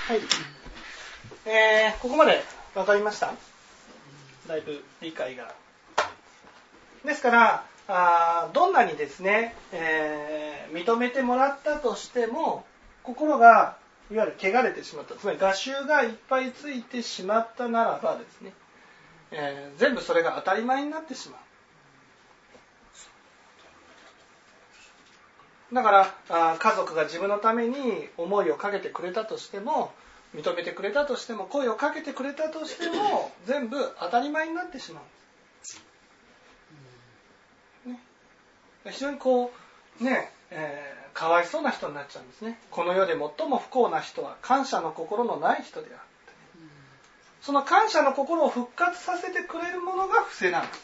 はい。ここまで分かりました？だいぶ理解が。ですからどんなにですね、認めてもらったとしても心がいわゆる汚れてしまった、つまり我習がいっぱいついてしまったならばですね、全部それが当たり前になってしまう。だから家族が自分のために思いをかけてくれたとしても、認めてくれたとしても、声をかけてくれたとしても全部当たり前になってしまう、ね、非常にこうね、かわいそうな人になっちゃうんですね。この世で最も不幸な人は感謝の心のない人である。その感謝の心を復活させてくれるものが伏せなんです。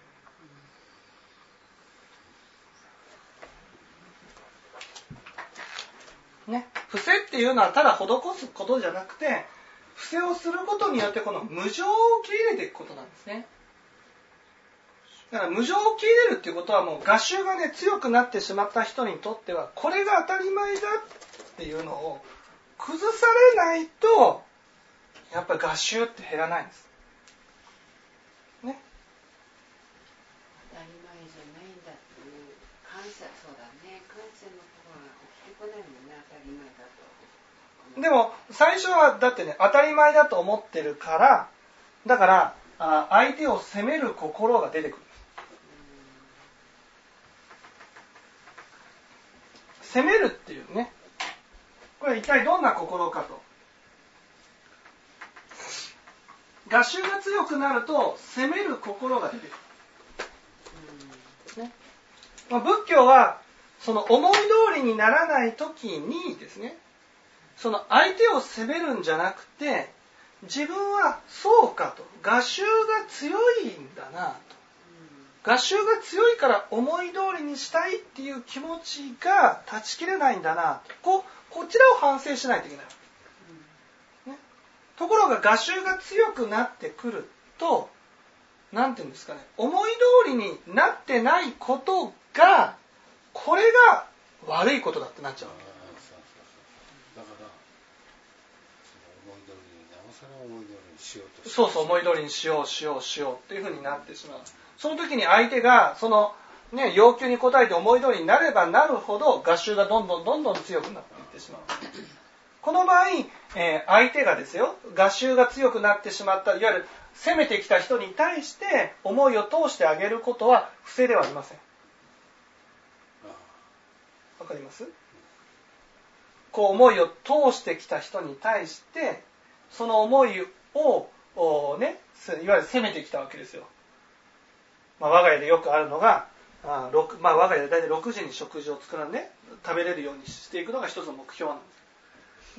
ね、伏せっていうのはただ施すことじゃなくて、伏せをすることによってこの無常を受け入れていくことなんですね。だから無常を受け入れるっていうことはもう我習がね強くなってしまった人にとってはこれが当たり前だっていうのを崩されないとやっぱり我習って減らないんです。ね。 当たり前じゃないんだっていう感謝、そうだね、感謝のところが起きてこないもんね、当たり前だと。 でも最初はだってね当たり前だと思ってるから、だから相手を責める心が出てくる。責めるっていうね、これ一体どんな心かと。我習が強くなると責める心が出てくる、ね。仏教はその思い通りにならない時にですね、その相手を責めるんじゃなくて、自分はそうかと、我習が強いんだなと、我習が強いから思い通りにしたいっていう気持ちが断ち切れないんだなと、こちらを反省しないといけない、ね。ところが我習が強くなってくると、なんていうんですかね、思い通りになってないことがこれが悪いことだってなっちゃう。 だから思い通りになおさら思い通りにしようと、 そう思い通りにしようっていうふうになってしまう。その時に相手がその、ね、要求に応えて思い通りになればなるほど我習がどんどん強くなっていってしまう。この場合、相手がですよ、我習が強くなってしまった、いわゆる攻めてきた人に対して思いを通してあげることは不正ではありません。わかります？こう思いを通してきた人に対してその思いをね、いわゆる攻めてきたわけですよ。我が家でよくあるのが我が家で大体6時に食事を作るんで食べれるようにしていくのが一つの目標なんです、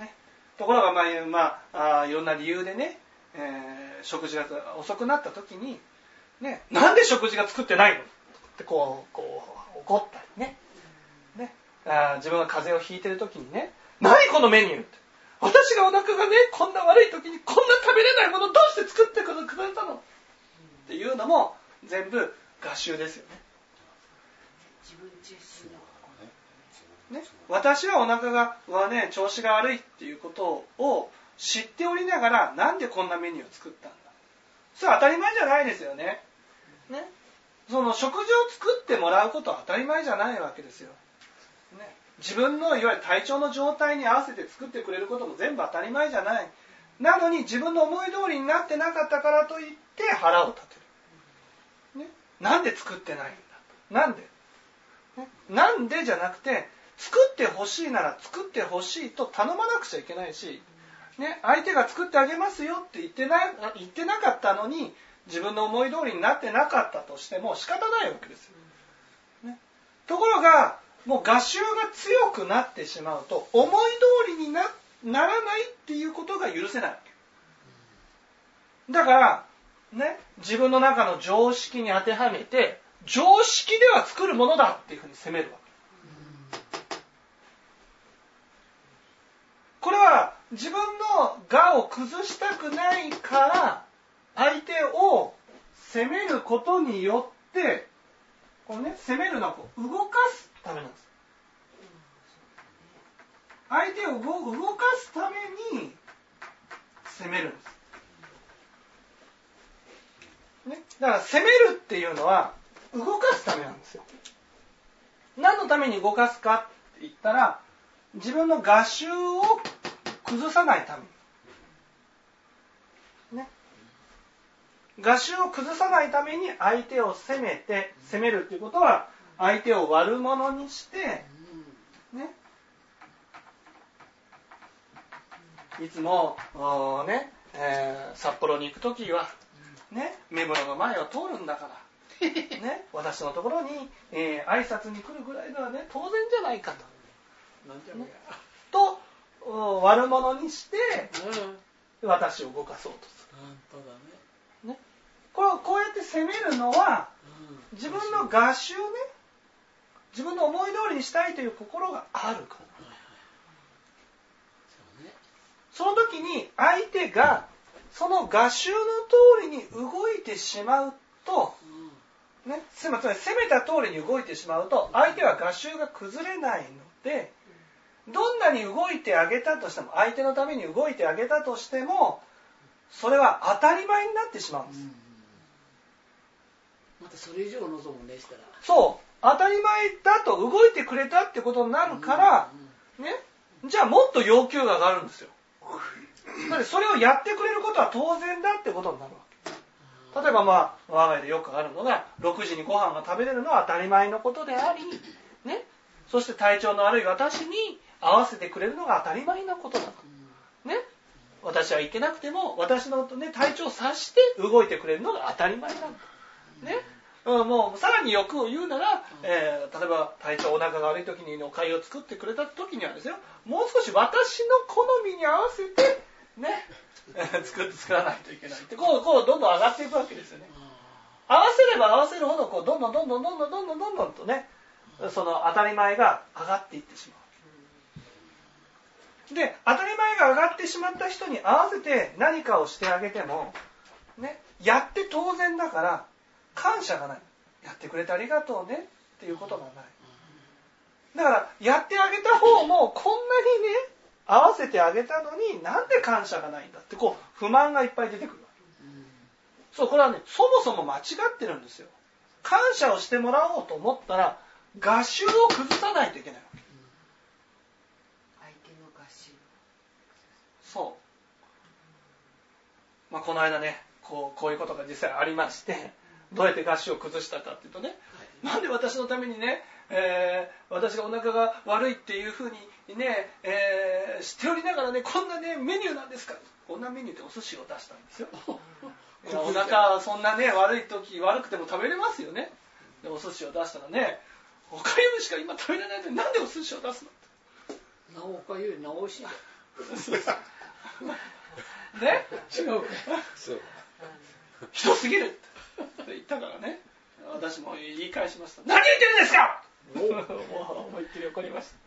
ね。ところがいろんな理由でね、食事が遅くなった時に、ね、なんで食事が作ってないのってこう怒ったりね、自分が風邪をひいてる時にね、何このメニューって、私がお腹がねこんな悪い時にこんな食べれないものどうして作ってくれたのっていうのも全部我習ですよね。 自分中心のね、私はお腹がね調子が悪いっていうことを知っておりながらなんでこんなメニューを作ったんだ。それは当たり前じゃないですよね。ね、その食事を作ってもらうことは当たり前じゃないわけですよ。ね、自分のいわゆる体調の状態に合わせて作ってくれることも全部当たり前じゃない。なのに自分の思い通りになってなかったからといって腹を立てる。ね、なんで作ってないんだ。なんで、ね、なんでじゃなくて作ってほしいなら作ってほしいと頼まなくちゃいけないし、ね、相手が作ってあげますよって言ってなかったのに自分の思い通りになってなかったとしても仕方ないわけですよ。ね、ところがもう我習が強くなってしまうと思い通りに ならないっていうことが許せないわけだからね、自分の中の常識に当てはめて常識では作るものだっていうふうに責めるわけ。これは自分の我を崩したくないから相手を責めることによってこのね、責めるのは動かすためなんです。相手を動かすために攻めるんです、ね、だから攻めるっていうのは動かすためなんですよ。何のために動かすかって言ったら、自分の我習を崩さないために、ね、我習を崩さないために相手を攻めるっていうことは相手を悪者にして、ね、いつもね、札幌に行くときは、ね、目黒の前を通るんだから、ね、私のところに、挨拶に来るぐらいではね当然じゃないかと、 なんじゃろうや、 と悪者にして、私を動かそうとする。 本当だね。 ね、こうやって攻めるのは、自分の我習ね、自分の思い通りにしたいという心があるから。その時に相手がその我習の通りに動いてしまうと、ね、つまり攻めた通りに動いてしまうと相手は我習が崩れないので、どんなに動いてあげたとしても、相手のために動いてあげたとしても、それは当たり前になってしまうんです。 またそれ以上望むねしたら、 そう、当たり前だと動いてくれたってことになるから、ね、じゃあもっと要求が上がるんですよ。それをやってくれることは当然だってことになるわけ。例えば我が家でよくあるのが、6時にご飯が食べれるのは当たり前のことであり、ね、そして体調の悪い私に合わせてくれるのが当たり前なことだと、ね、私は行けなくても私の、ね、体調を察して動いてくれるのが当たり前なんだ、ね、もうさらに欲を言うなら、例えば体調お腹が悪い時にお粥を作ってくれた時にはですよ、もう少し私の好みに合わせてね作らないといけないって、こうどんどん上がっていくわけですよね。合わせれば合わせるほどどんどんとね、その当たり前が上がっていってしまう。で、当たり前が上がってしまった人に合わせて何かをしてあげても、ね、やって当然だから感謝がない。やってくれてありがとうねっていうことがない。だからやってあげた方もこんなにね合わせてあげたのになんで感謝がないんだって不満がいっぱい出てくるわけ。そう、これはねそもそも間違ってるんですよ。感謝をしてもらおうと思ったら我習を崩さないといけないわけ。 相手の我習。 そう。この間ねこういうことが実際ありまして、どうやって我習を崩したかっていうとね、なんで私のためにね、私がお腹が悪いっていうふうにね、知っておりながらね、こんなねメニューなんですか。こんなメニューでお寿司を出したんですよ。お腹そんなね悪い時悪くても食べれますよね。でお寿司を出したらね、おかゆしか今食べれないのになんでお寿司を出すの。 おかゆなおいしい。 ね、 違うか。そう。 ひどすぎるって言ったからね、私も言い返しました。何言ってるんですか。思いっきり怒りました、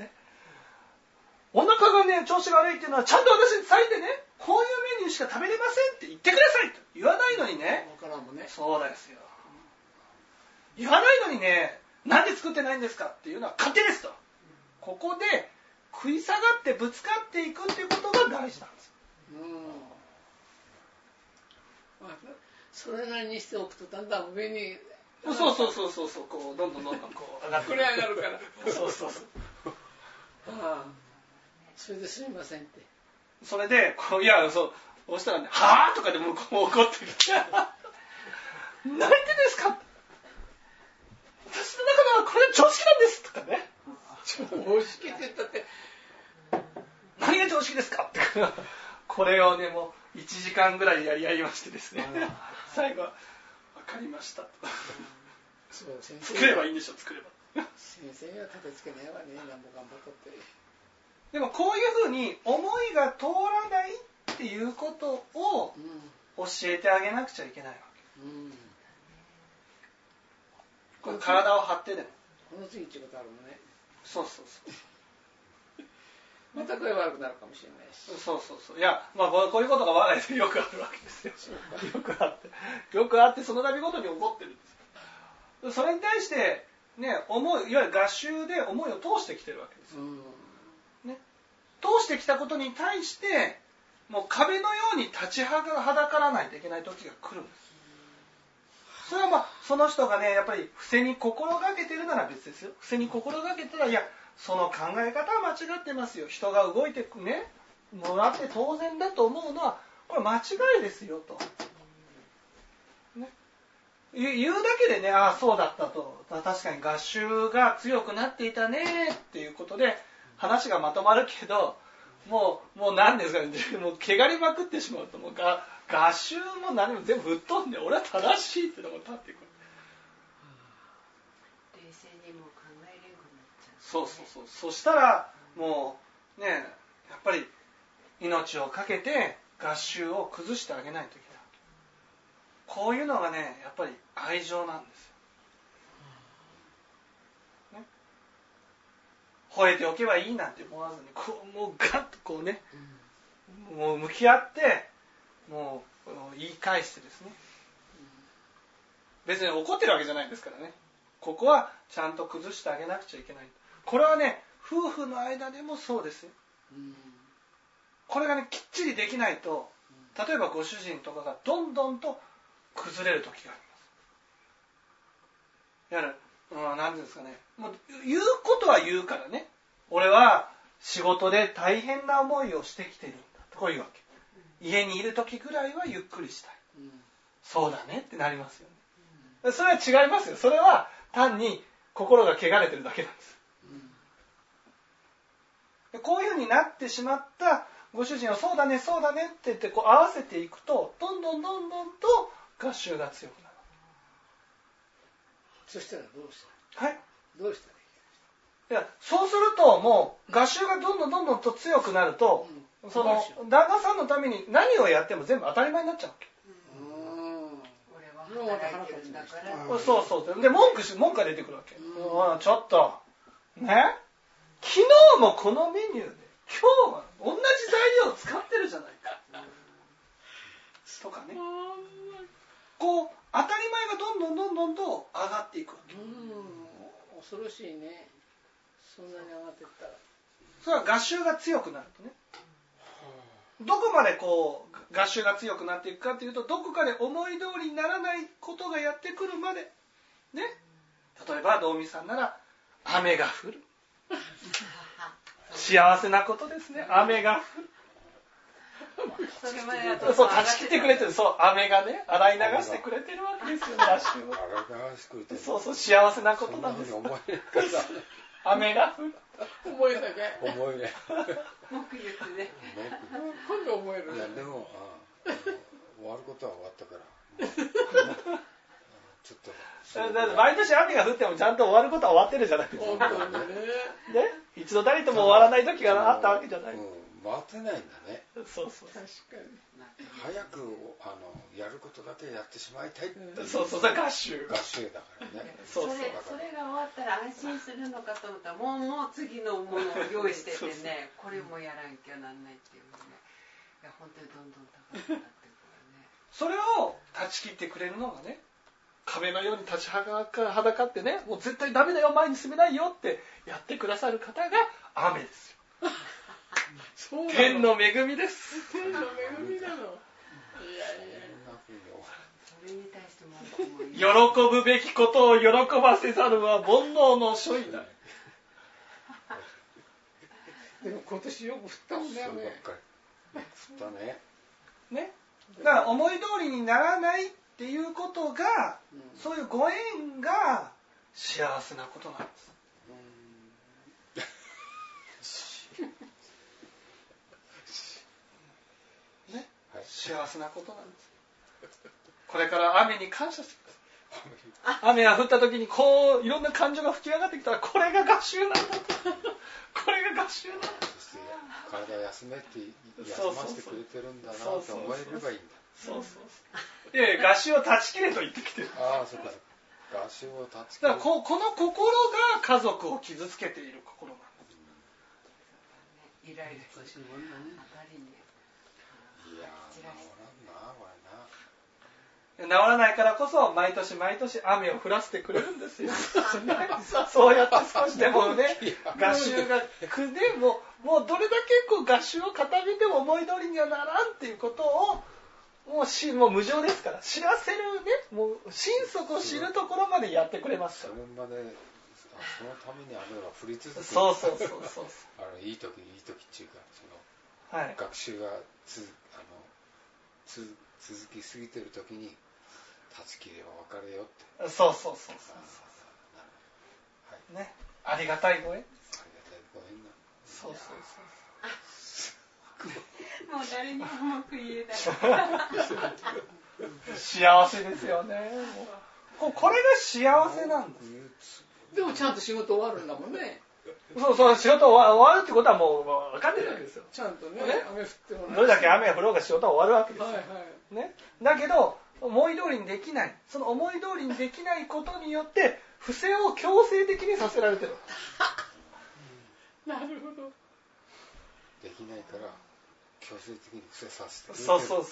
ね、お腹がね調子が悪いっていうのはちゃんと私に伝えてね、こういうメニューしか食べれませんって言ってくださいと言わないのにね。 わからんもんね。 そうですよ。言わないのにね、なんで作ってないんですかっていうのは勝手ですと。ここで食い下がってぶつかっていくっていうことが大事なんです。 それなりにしておくとだんだん上に、 そうこうどんどんこう上がってこれ上がるから。 そうそれですみませんって。 それでそうしたらね、はぁとかでもこう怒ってきて何言ってんですか、私の中ではこれ常識なんですとかね。 常識って言ったって何が常識ですかってこれをねもう1時間ぐらいやりましてですね、最後は分かりましたと。 そう先生作ればいいんでしょ。作れば先生は立てつけないわね。なんぼ頑張っとって。 でもこういうふうに思いが通らないっていうことを教えてあげなくちゃいけないわけ、これ体を張ってでもこの次ってことあるもんね。 そうまた声悪くなるかもしれないし。 いやこういうことが我が家でよくあるわけですよ。よくあってその度ごとに起こってるんですよ。それに対してね、いわゆる我習で思いを通してきてるわけですよ、ね、通してきたことに対してもう壁のように立ちはだからないといけない時が来るんです。それはまあその人がねやっぱり伏せに心がけてるなら別ですよ。伏せに心がけたらいやその考え方は間違ってますよ。人が動いてねもらって当然だと思うのはこれ間違いですよと、ね、言うだけでねああそうだったと確かに合衆が強くなっていたねっていうことで話がまとまるけどもう何ですかねもう汚れまくってしまうともう合衆も何も全部吹っ飛んで俺は正しいってのが立ってくる。 冷静にも考えれんくなっちゃう、 そうそしたらもうねやっぱり命をかけて合衆を崩してあげないといけない。こういうのがねやっぱり愛情なんですよ、ね、吠えておけばいいなんて思わずにこうもうガッとこうね、もう向き合ってもう言い返してですね、別に怒ってるわけじゃないですからね。ここはちゃんと崩してあげなくちゃいけない。これはね夫婦の間でもそうですよ。これがねきっちりできないと例えばご主人とかがどんどんと崩れる時があります。何ていうんですかねもう言うことは言うからね俺は仕事で大変な思いをしてきてるんだとこういうわけ。家にいる時ぐらいはゆっくりしたい、そうだねってなりますよね、それは違いますよ。それは単に心が汚れてるだけなんです、こういうふうになってしまったご主人はそうだねそうだねって言ってこう合わせていくとどんどんと合衆が強くなる。 そしたらどうしはいたらいい？ いやそうするともう合衆がどんどんと強くなると、その旦那さんのために何をやっても全部当たり前になっちゃうわけ。 俺は働いてるんだからそうで文句が出てくるわけ、ちょっとね昨日もこのメニューで今日は同じ材料を使ってるじゃないかとかね、こう当たり前がどんどんと上がっていくわけ。 恐ろしいね。そんなに上がっていったらそれは合衆が強くなるとね、どこまでこう合衆が強くなっていくかというとどこかで思い通りにならないことがやってくるまでね。例えば道美さんなら雨が降る幸せなことですね。雨が降るそれまでだとそう断ち切ってくれてる。そう雨がね洗い流してくれてるわけですよ。合衆は洗い流してくれてる。 そう幸せなことなんです。雨が降る思えなきゃ思えない文句言ってね今度思える。いやでも終わることは終わったからちょっとだって毎年雨が降ってもちゃんと終わることは終わってるじゃないですか。 本当にね。 一度たりとも終わらない時があったわけじゃない。 回ってないんだね。 そう確かに早くやることだけやってしまいたいっていう。 そう合衆だからね。 それが終わったら安心するのかと思ったらもう次のものを用意しててねこれもやらんきゃなんないっていうね。いや本当にどんどん高くなってくるね。 それを断ち切ってくれるのがね壁のように立ちはだかってねもう絶対ダメだよ前に進めないよってやってくださる方が雨ですよ。天の恵みです。 天の恵みなの。いやそれに対しても喜ぶべきことを喜ばせざるは煩悩の所以だ。 でも今年よく降ったもんね。降ったね。 ね。だから思い通りにならないっていうことが、そういうご縁が幸せなことなんです。ね、幸せなことなんです。これから雨に感謝してください。雨が降った時にこういろんな感情が吹き上がってきたらこれが合衆なんだと。これが合衆なんだ。 体休めって休ませてくれてるんだなと思えればいいんだ。 そう。いや合衆を断ち切れと言ってきてる。 ああそうか。合衆を断ち切れ。だからこの心が家族を傷つけている心なんです。 イライラとしても当たりに。 いや治らんなこれな。 治らないからこそ毎年雨を降らせてくれるんですよ。そうやって少しでもね合衆がもうどれだけこう合衆を固めても思い通りにはならんっていうことをもう無常ですから知らせるね、もう心底を知るところまでやってくれますから。 それまでそのために雨は降り続く。 そういい時っていうかはい、 学習が続きすぎてる時に断ち切れば別れよって。 そう、 はいね、ありがたいご縁。 ありがたいご縁が。 そうもう誰にも文句言えない。 幸せですよね。これが幸せなんです。 でもちゃんと仕事終わるんだもんね。 そう仕事終わるってことはもう分かってるわけですよ。 ちゃんとね、雨降ってもどれだけ雨が降ろうが仕事は終わるわけですよ。 はいね、だけど思い通りにできない、その思い通りにできないことによって不正を強制的にさせられてる。 なるほど。 できないから強制的に伏せさせてくれてる。 そう。 覚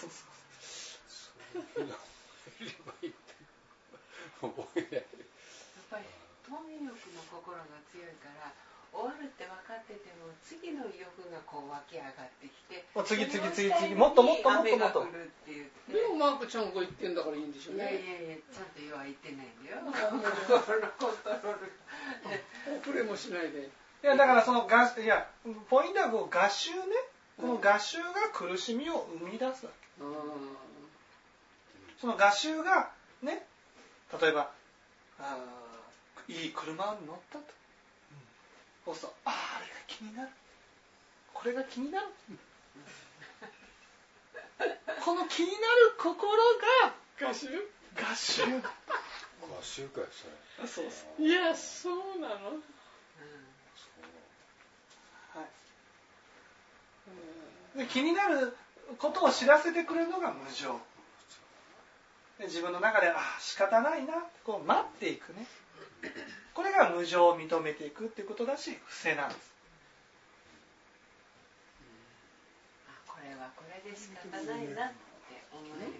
えない。 やっぱり透明欲の心が強いから終わるって分かってても次の欲がこう湧き上がってきて、 次もっと雨が降るって言って。 でもマークちゃんが言ってんだからいいんでしょうね。 いやちゃんと言ってないんだよ。心のコントロール。 遅れもしないで。 いやだからポイントはこう合衆ね、この合衆が苦しみを生み出すわけ。その合衆がね、例えばいい車に乗ったと、そうするとあれが気になる、これが気になるこの気になる心が合衆合衆かよそれ。 そういやそうなの。 で気になることを知らせてくれるのが無常で、自分の中で仕方ないなこう待っていくね、これが無常を認めていくっていうことだし伏せなんです。 これはこれで仕方ないなって思える。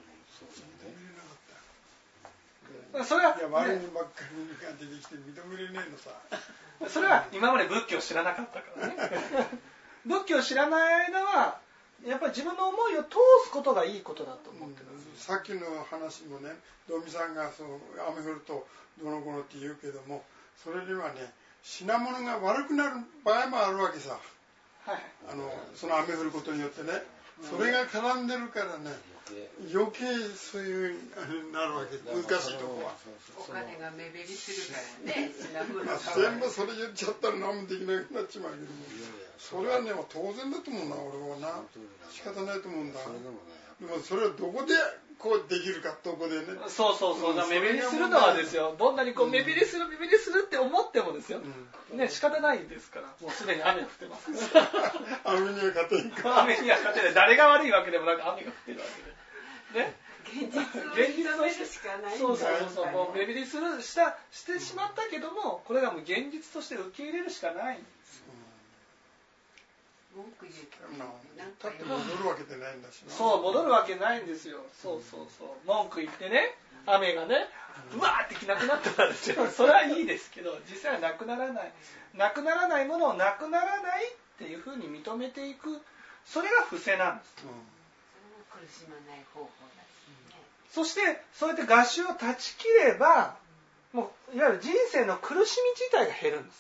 それは、 いや悪いばっかりが出てきて認めれねえのさ。 それは今まで仏教を知らなかったからね仏教を知らない間はやっぱり自分の思いを通すことがいいことだと思ってるんです。 さっきの話もね、道美さんが雨降るとどの子のって言うけども、それにはね品物が悪くなる場合もあるわけさ、 はい、 その雨降ることによってね、それが絡んでるからね、余計そういうなるわけ。難しいとこはお金が目減りするからね、品物が全部それ言っちゃったら何もできなくなっちまうけども、それはね当然だと思うな、俺はな。仕方ないと思うんだ。でもそれはどこでこうできるか、どこでね。 そう目減りするのはですよ、どんなにこう目減りするって思ってもですよ、ね、仕方ないですから、もうすでに雨が降ってます雨には勝てんか。 雨には勝てない、誰が悪いわけでもなく雨が降ってるわけでね、 現実を認めるしかないんだ。 そうもう目減りしてしまったけども、これがもう現実として受け入れるしかないんです。 文句言うけどだって戻るわけでないんだしな。 そう戻るわけないんですよ。そう文句言ってね、雨がねうわーって着なくなったらですよ、それはいいですけど、実際はなくならないものをなくならないっていうふうに認めていく、それが伏せなんです。 それも苦しまない方法だしね。 そしてそうやって合衆を断ち切れば、もういわゆる人生の苦しみ自体が減るんです。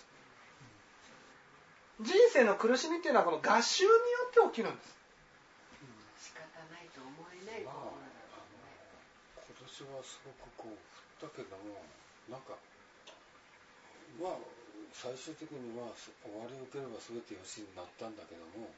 人生の苦しみっていうのはこの合衆によって起きるんです。 仕方ないと思えないと思う。 今年はすごくこう降ったけども、なんか最終的に終わりを受ければ全てよしになったんだけども、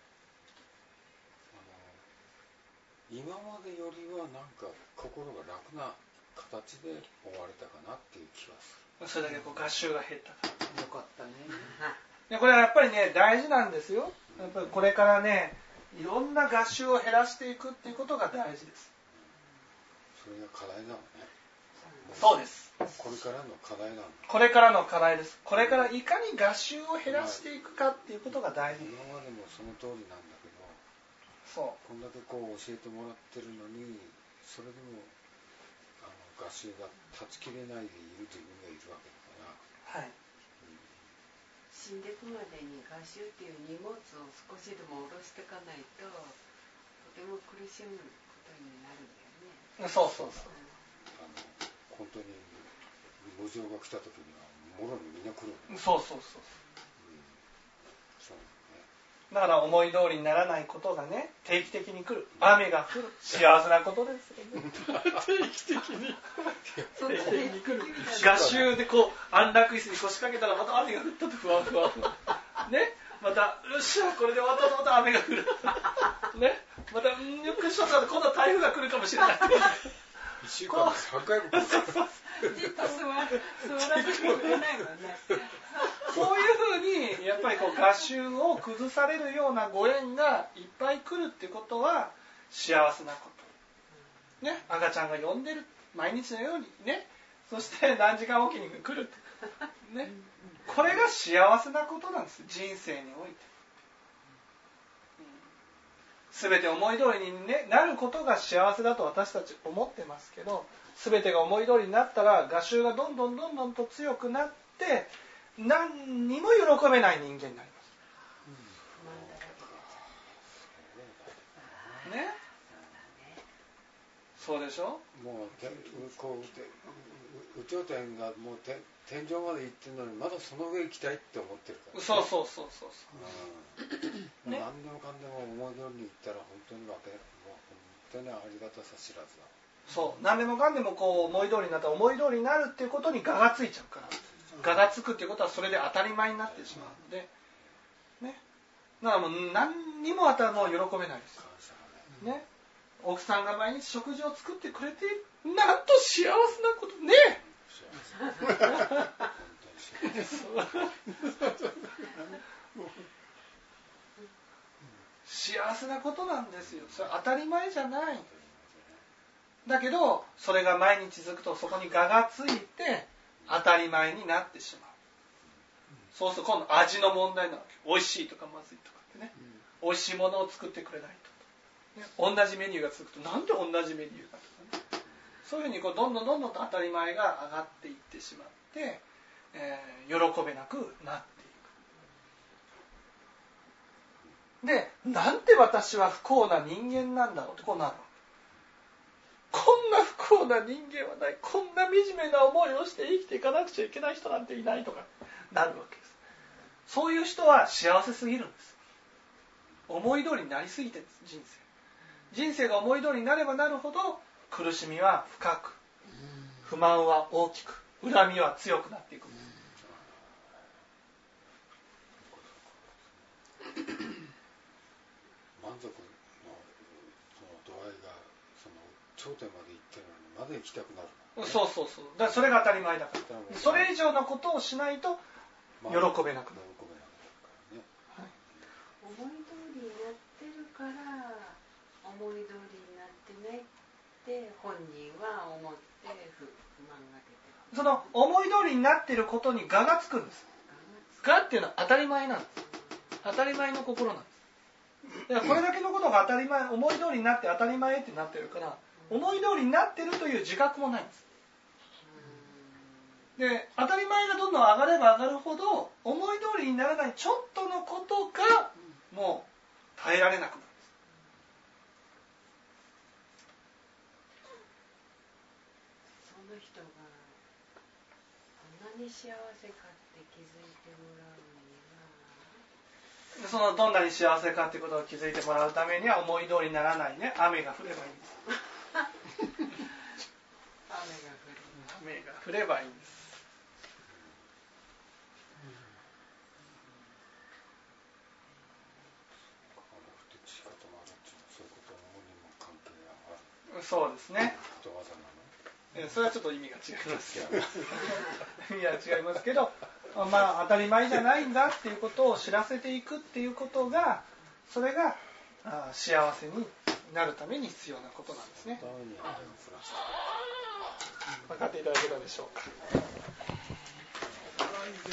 今までよりはなんか心が楽な形で終われたかなっていう気がする。 それだけこう合衆が減ったから。 よかったね。 これはやっぱりね大事なんですよ。やっぱりこれからねいろんな合衆を減らしていくっていうことが大事です。 それが課題なのね。 そうです。 これからの課題なの。 これからの課題です。これからいかに合衆を減らしていくかっていうことが大事。 今までもその通りなんだけど、こんだけこう教えてもらってるのに、それでも合衆が断ち切れないでいる自分がいるわけだから。 はい。 幸死んでいくまでに画集っていう荷物を少しでも下ろしていかないととても苦しむことになるんだよね。 そうそうそう。 本当に無常が来た時にはもろにみんな来る。 そうそうそう。 そうね。 だから思い通りにならないことがね、定期的に来る。雨が降る。幸せなことですよね。定期的に来る。画集でこう安楽椅子に腰掛けたらまた雨が降ったとふわふわ。ね。またよっしゃこれで終わったとまた雨が降る。ね。またよくしょったら今度は台風が来るかもしれない。 1週間3回も来る。 じっと座らせてくれないもんね。 そういうふうにやっぱりこう画集を崩されるようなご縁がいっぱい来るってことは幸せなこと。ね。赤ちゃんが呼んでる。毎日のようにね。そして何時間おきに来る。ね。これが幸せなことなんです。人生において。全て思い通りに、ね、なることが幸せだと私たち思ってますけど、全てが思い通りになったら画集がどんどんと強くなって何にも喜べない人間になります。ね。そうでしょ。 もうこう宇宙天がもう天井まで行ってるのにまだその上行きたいって思ってるから、ね。 そう。 ね、何でもかんでも思い通りに行ったら本当にもう本当にありがたさ知らずだ。 そう。何でもかんでもこう思い通りになったら思い通りになるっていうことに我がついちゃうから。我がつくっていうことはそれで当たり前になってしまうので、ね。だからもう何にももう喜べないです。ね。奥さんが毎日食事を作ってくれている。なんと幸せなことね。幸せなことなんですよ。それ当たり前じゃない。だけどそれが毎日続くとそこに我がついて当たり前になってしまう。そうすると今度味の問題なわけ。美味しいとかまずいとかってね。美味しいものを作ってくれないと、ね、同じメニューが続くとなんで同じメニューがとかね。そういうふうにこうどんどんと当たり前が上がっていってしまって、喜べなくなっていく。で、なんで私は不幸な人間なんだろうってこうなる。こんな不幸な人間はない。こんな惨めな思いをして生きていかなくちゃいけない人なんていないとかなるわけです。そういう人は幸せすぎるんです。思い通りになりすぎてるんです、人生。人生が思い通りになればなるほど苦しみは深く、不満は大きく、恨みは強くなっていく。 満足のその度合いがその頂点まで行ってるのにまだ行きたくなる。 そう。だからそれが当たり前だから。それ以上のことをしないと喜べなくなる。 思い通りになってるから思い通りになってないって本人は思って不満が出てる。 その思い通りになっていることに我がつくんです。我っていうのは当たり前なんです。当たり前の心なんです。だからこれだけのことが当たり前、思い通りになって当たり前ってなってるから、思い通りになってるという自覚もないんです。で、当たり前がどんどん上がれば上がるほど思い通りにならないちょっとのことがもう耐えられなくなるんです。 その人がどんなに幸せかって気づいてもらうには、 そのどんなに幸せかってことを気づいてもらうためには思い通りにならないね、雨が降ればいいんです。雨が降ればいいんです。そうですね。それはちょっと意味が違いますけど意味は違いますけど、まあ当たり前じゃないんだっていうことを知らせていくっていうことが、それが幸せになるために必要なことなんですね。分かっていただけたでしょうか。